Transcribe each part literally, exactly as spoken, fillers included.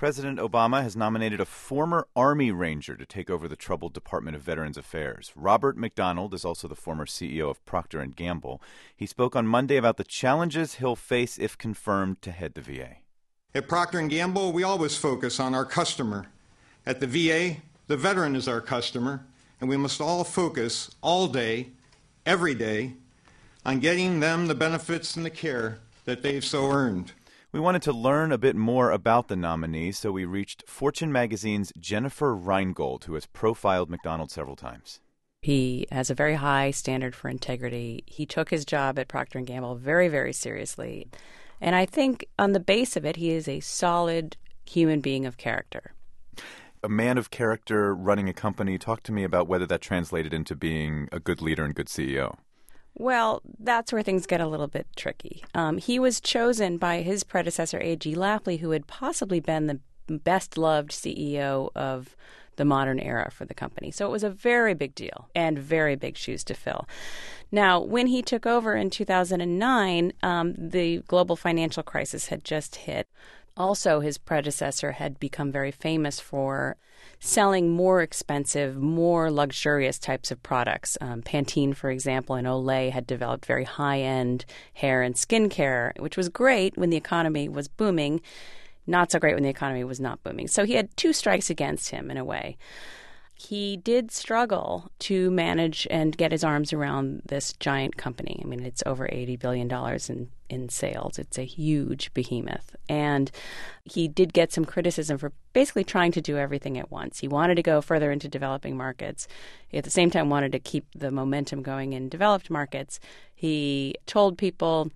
President Obama has nominated a former Army Ranger to take over the troubled Department of Veterans Affairs. Robert McDonald is also the former C E O of Procter and Gamble. He spoke on Monday about the challenges he'll face if confirmed to head the V A. At Procter and Gamble, we always focus on our customer. At the V A, the veteran is our customer, and we must all focus all day, every day, on getting them the benefits and the care that they've so earned. We wanted to learn a bit more about the nominee, so we reached Fortune magazine's Jennifer Reingold, who has profiled McDonald several times. He has a very high standard for integrity. He took his job at Procter and Gamble very, very seriously. And I think on the base of it, he is a solid human being of character. A man of character running a company. Talk to me about whether that translated into being a good leader and good C E O. Well, that's where things get a little bit tricky. Um, he was chosen by his predecessor, A G Lafley, who had possibly been the best-loved C E O of the modern era for the company. So it was a very big deal and very big shoes to fill. Now, when he took over in two thousand nine, um, the global financial crisis had just hit. Also, his predecessor had become very famous for selling more expensive, more luxurious types of products. Um, Pantene, for example, and Olay had developed very high-end hair and skincare, which was great when the economy was booming, not so great when the economy was not booming. So he had two strikes against him in a way. He did struggle to manage and get his arms around this giant company. I mean, it's over eighty billion dollars in, in sales. It's a huge behemoth. And he did get some criticism for basically trying to do everything at once. He wanted to go further into developing markets. He at the same time wanted to keep the momentum going in developed markets. He told people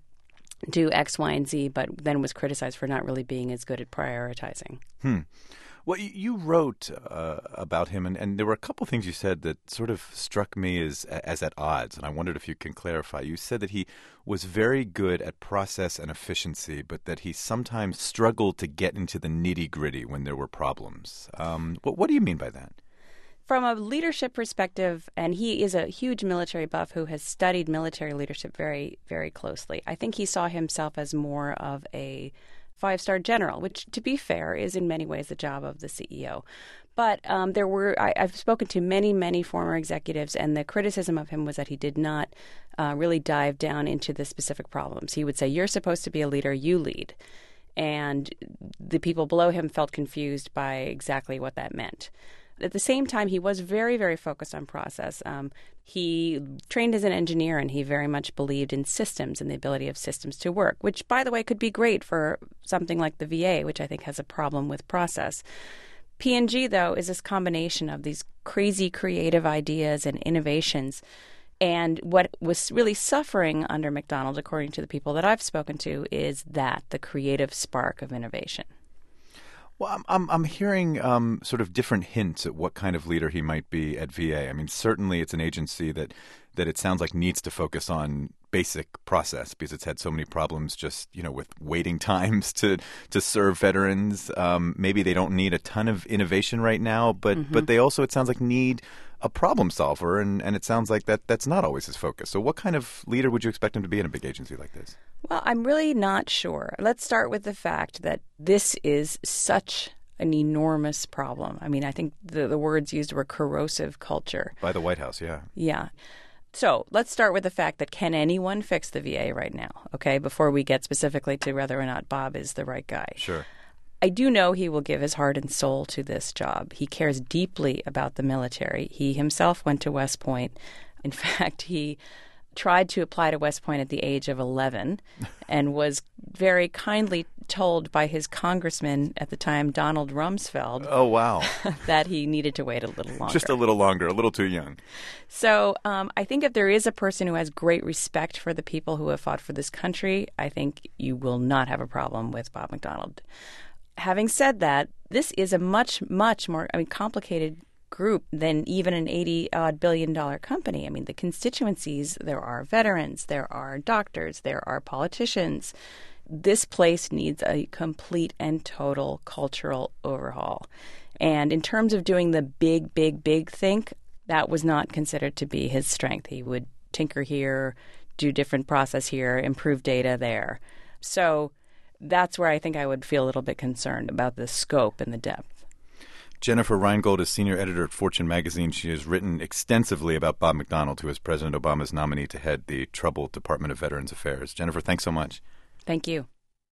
do X, Y, and Z, but then was criticized for not really being as good at prioritizing. Hmm. Well, you wrote uh, about him, and, and there were a couple things you said that sort of struck me as as at odds, and I wondered if you can clarify. You said that he was very good at process and efficiency, but that he sometimes struggled to get into the nitty-gritty when there were problems. Um, what, what do you mean by that? From a leadership perspective, and he is a huge military buff who has studied military leadership very, very closely, I think he saw himself as more of a five-star general, which, to be fair, is in many ways the job of the C E O. But um, there were I, I've spoken to many, many former executives, and the criticism of him was that he did not uh, really dive down into the specific problems. He would say, you're supposed to be a leader, you lead. And the people below him felt confused by exactly what that meant. At the same time, he was very, very focused on process. Um, he trained as an engineer, and he very much believed in systems and the ability of systems to work, which, by the way, could be great for something like the V A, which I think has a problem with process. P and G, though, is this combination of these crazy creative ideas and innovations. And what was really suffering under McDonald, according to the people that I've spoken to, is that, the creative spark of innovation. Well, I'm I'm, I'm hearing um, sort of different hints at what kind of leader he might be at V A. I mean, certainly it's an agency that, that it sounds like needs to focus on basic process because it's had so many problems just, you know, with waiting times to, to serve veterans. Um, maybe they don't need a ton of innovation right now, but, mm-hmm. but they also, it sounds like, need a problem solver, and, and it sounds like that that's not always his focus. So what kind of leader would you expect him to be in a big agency like this? Well, I'm really not sure. Let's start with the fact that this is such an enormous problem. I mean, I think the, the words used were corrosive culture. By the White House, yeah. Yeah. So let's start with the fact that can anyone fix the V A right now, okay, before we get specifically to whether or not Bob is the right guy. Sure. I do know he will give his heart and soul to this job. He cares deeply about the military. He himself went to West Point. In fact, he tried to apply to West Point at the age of eleven and was very kindly told by his congressman at the time, Donald Rumsfeld, oh, wow. that he needed to wait a little longer. Just a little longer, a little too young. So um, I think if there is a person who has great respect for the people who have fought for this country, I think you will not have a problem with Bob McDonald. Having said that, this is a much, much more I mean, complicated group than even an eighty-odd billion dollar company. I mean, the constituencies, there are veterans, there are doctors, there are politicians. This place needs a complete and total cultural overhaul. And in terms of doing the big, big, big think, that was not considered to be his strength. He would tinker here, do different process here, improve data there. So that's where I think I would feel a little bit concerned about the scope and the depth. Jennifer Reingold is senior editor at Fortune magazine. She has written extensively about Bob McDonnell, who is President Obama's nominee to head the troubled Department of Veterans Affairs. Jennifer, thanks so much. Thank you.